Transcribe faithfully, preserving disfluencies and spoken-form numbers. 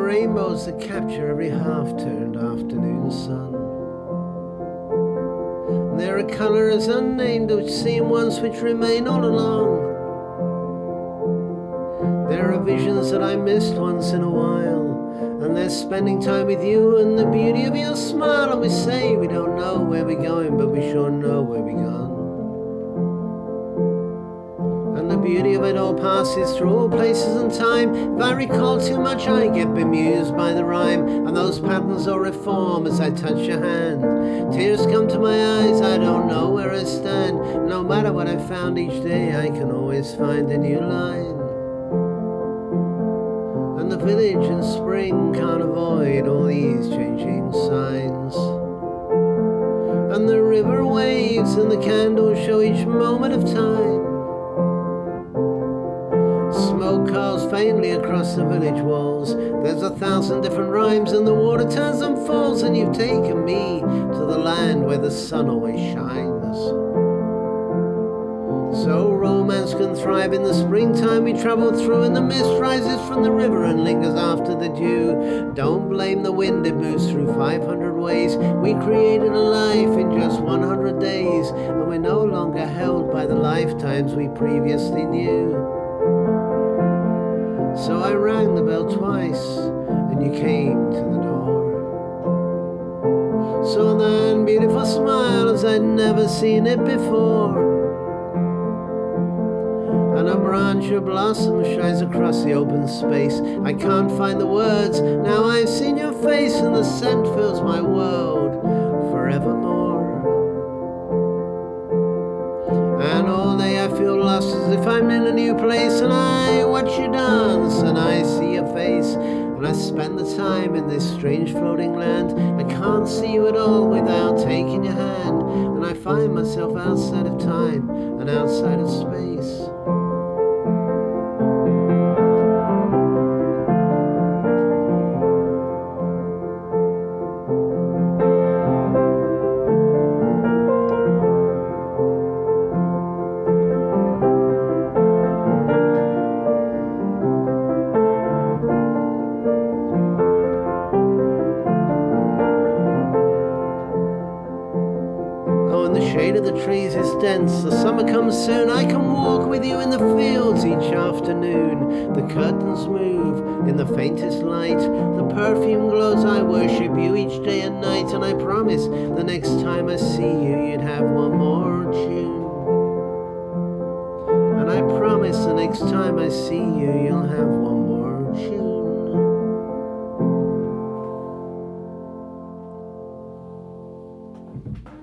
rainbows that capture every half-turned afternoon sun. And there are colours unnamed which seem once, which remain all along. There are visions that I missed once in a while, and they're spending time with you and the beauty of your smile. And we say we don't know where we're going, but we sure know where we're gone. And the beauty of it all passes through all places and time. If I recall too much, I get bemused by the rhyme, and those patterns all reform as I touch your hand. Tears come to my eyes, I don't know where I stand. No matter what I found each day, I can always find a new line. And the village in spring can't avoid all these changing signs. And the river waves and the candles show each moment of time. Smoke curls faintly across the village walls. There's a thousand different rhymes, and the water turns and falls. And you've taken me to the land where the sun always shines. So romance can thrive in the springtime we travel through, and the mist rises from the river and lingers after the dew. Don't blame the wind, it moves through five hundred ways. We created a life in just one hundred days, and we're no longer held by the lifetimes we previously knew. So I rang the bell twice, and you came to the door. So that beautiful smile as I'd never seen it before. And a branch of blossom shines across the open space. I can't find the words, now I've seen your face, and the scent fills my world forevermore. And all day I feel lost, as if I'm in a new place, and I watch you dance and I see your face. And I spend the time in this strange floating land. I can't see you at all without taking your hand. And I find myself outside of time and outside of space. The shade of the trees is dense, the summer comes soon. I can walk with you in the fields each afternoon. The curtains move in the faintest light, the perfume glows. I worship you each day and night. And I promise the next time I see you, you'd have one more tune. And I promise the next time I see you, you'll have one more tune.